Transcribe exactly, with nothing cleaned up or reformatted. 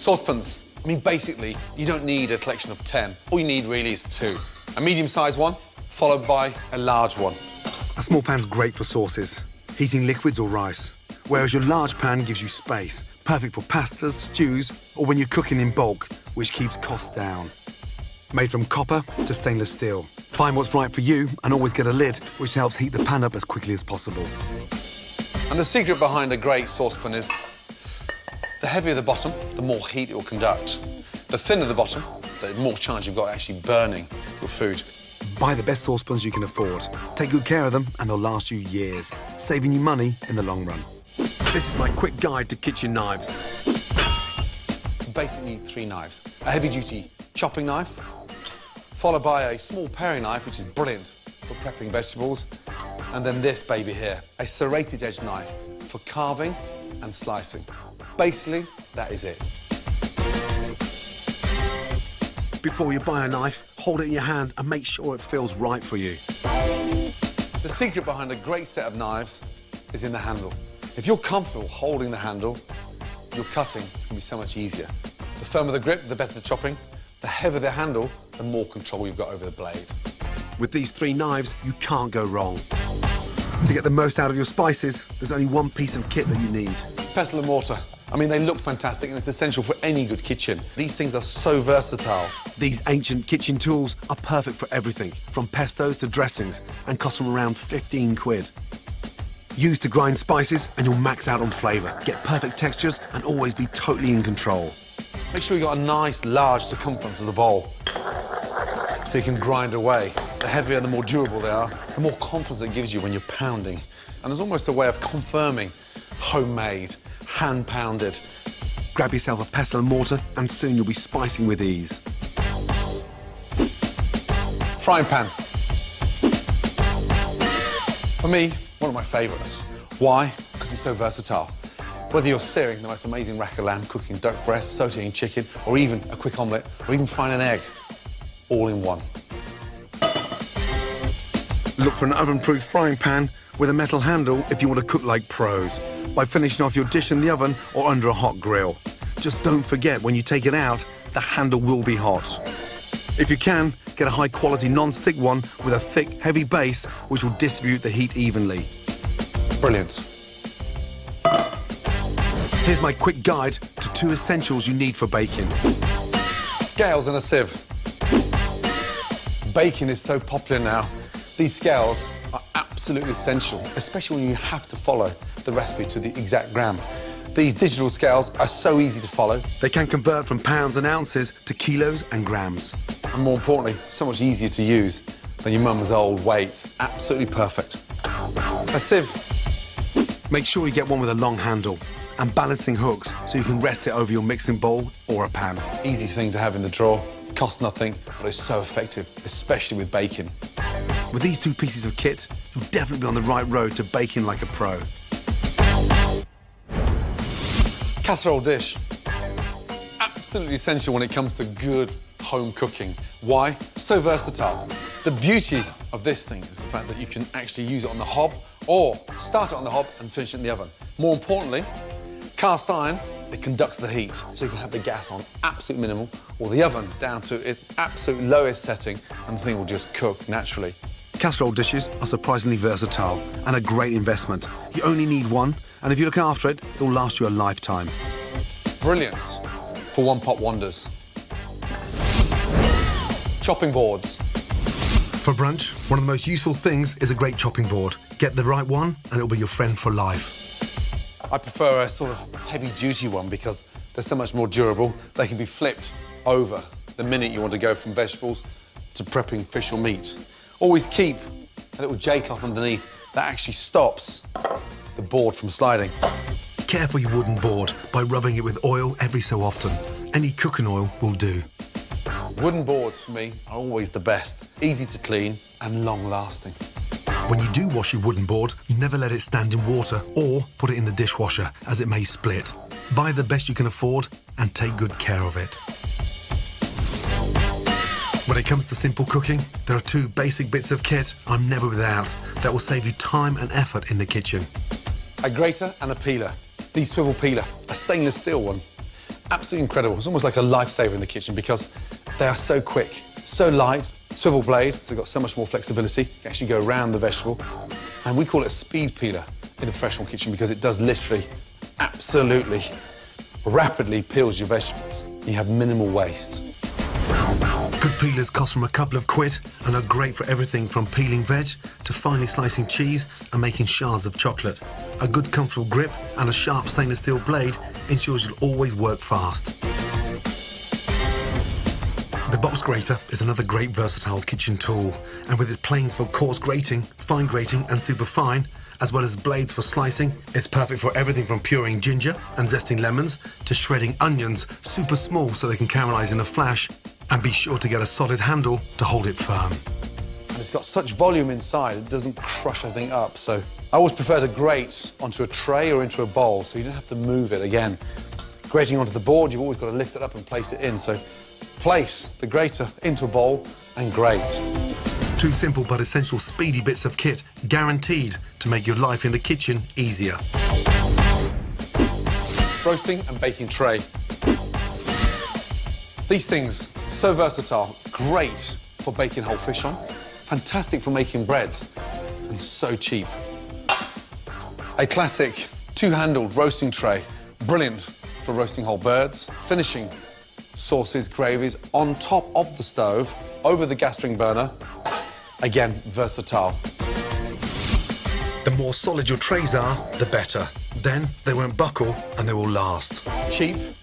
Saucepans. I mean, basically, you don't need a collection of ten. All you need really is two. A medium-sized one, followed by a large one. A small pan's great for sauces, heating liquids or rice, whereas your large pan gives you space, perfect for pastas, stews, or when you're cooking in bulk, which keeps costs down. Made from copper to stainless steel. Find what's right for you and always get a lid, which helps heat the pan up as quickly as possible. And the secret behind a great saucepan is the heavier the bottom, the more heat it will conduct. The thinner the bottom, the more chance you've got actually burning your food. Buy the best saucepans you can afford. Take good care of them and they'll last you years, saving you money in the long run. This is my quick guide to kitchen knives. You basically need three knives. A heavy-duty chopping knife, followed by a small paring knife, which is brilliant for prepping vegetables. And then this baby here, a serrated edge knife for carving and slicing. Basically, that is it. Before you buy a knife, hold it in your hand and make sure it feels right for you. The secret behind a great set of knives is in the handle. If you're comfortable holding the handle, your cutting can be so much easier. The firmer the grip, the better the chopping. The heavier the handle, the more control you've got over the blade. With these three knives, you can't go wrong. To get the most out of your spices, there's only one piece of kit that you need. Pestle and mortar. I mean, they look fantastic and it's essential for any good kitchen. These things are so versatile. These ancient kitchen tools are perfect for everything, from pestos to dressings, and cost from around fifteen quid. Use to grind spices and you'll max out on flavour, get perfect textures and always be totally in control. Make sure you've got a nice, large circumference of the bowl so you can grind away. The heavier, the more durable they are, the more confidence it gives you when you're pounding. And there's almost a way of confirming homemade, hand-pounded. Grab yourself a pestle and mortar and soon you'll be spicing with ease. Frying pan. For me, one of my favourites. Why? Because it's so versatile. Whether you're searing the most amazing rack of lamb, cooking duck breast, sautéing chicken, or even a quick omelette, or even frying an egg, all in one. Look for an oven-proof frying pan with a metal handle if you want to cook like pros, by finishing off your dish in the oven or under a hot grill. Just don't forget, when you take it out, the handle will be hot. If you can, get a high-quality non-stick one with a thick, heavy base, which will distribute the heat evenly. Brilliant. Here's my quick guide to two essentials you need for baking. Scales and a sieve. Baking is so popular now. These scales are absolutely essential, especially when you have to follow the recipe to the exact gram. These digital scales are so easy to follow. They can convert from pounds and ounces to kilos and grams. And more importantly, so much easier to use than your mum's old weights. Absolutely perfect. A sieve. Make sure you get one with a long handle and balancing hooks so you can rest it over your mixing bowl or a pan. Easy thing to have in the drawer, costs nothing, but it's so effective, especially with baking. With these two pieces of kit, you'll definitely be on the right road to baking like a pro. Casserole dish. Absolutely essential when it comes to good home cooking. Why? So versatile. The beauty of this thing is the fact that you can actually use it on the hob or start it on the hob and finish it in the oven. More importantly, cast iron, it conducts the heat, so you can have the gas on absolute minimal or the oven down to its absolute lowest setting and the thing will just cook naturally. Casserole dishes are surprisingly versatile and a great investment. You only need one, and if you look after it, it'll last you a lifetime. Brilliant for one-pot wonders. Chopping boards. For brunch, one of the most useful things is a great chopping board. Get the right one and it'll be your friend for life. I prefer a sort of heavy-duty one because they're so much more durable. They can be flipped over the minute you want to go from vegetables to prepping fish or meat. Always keep a little J-cloth underneath that actually stops the board from sliding. Care for your wooden board by rubbing it with oil every so often. Any cooking oil will do. Wooden boards, for me, are always the best. Easy to clean and long-lasting. When you do wash your wooden board, never let it stand in water or put it in the dishwasher, as it may split. Buy the best you can afford and take good care of it. When it comes to simple cooking, there are two basic bits of kit I'm never without that will save you time and effort in the kitchen. A grater and a peeler. The swivel peeler, a stainless steel one. absolutely incredible. It's almost like a lifesaver in the kitchen because they are so quick, so light, swivel blade, so you've got so much more flexibility. You can actually go around the vegetable. And we call it a speed peeler in the professional kitchen because it does literally, absolutely, rapidly peels your vegetables. You have minimal waste. Good peelers cost from a couple of quid and are great for everything from peeling veg to finely slicing cheese and making shards of chocolate. A good comfortable grip and a sharp stainless steel blade ensures you'll always work fast. The box grater is another great versatile kitchen tool, and with its planes for coarse grating, fine grating and super fine, as well as blades for slicing, it's perfect for everything from pureeing ginger and zesting lemons to shredding onions super small so they can caramelise in a flash. And be sure to get a solid handle to hold it firm. And it's got such volume inside, it doesn't crush everything up. So I always prefer to grate onto a tray or into a bowl, so you don't have to move it again. Grating onto the board, you've always got to lift it up and place it in. So place the grater into a bowl and grate. Two simple but essential speedy bits of kit, guaranteed to make your life in the kitchen easier. Roasting and baking tray. These things, so versatile, great for baking whole fish on, fantastic for making breads, and so cheap. A classic two-handled roasting tray, brilliant for roasting whole birds, finishing sauces, gravies on top of the stove, over the gas string burner. Again, versatile. The more solid your trays are, the better. Then they won't buckle and they will last. Cheap,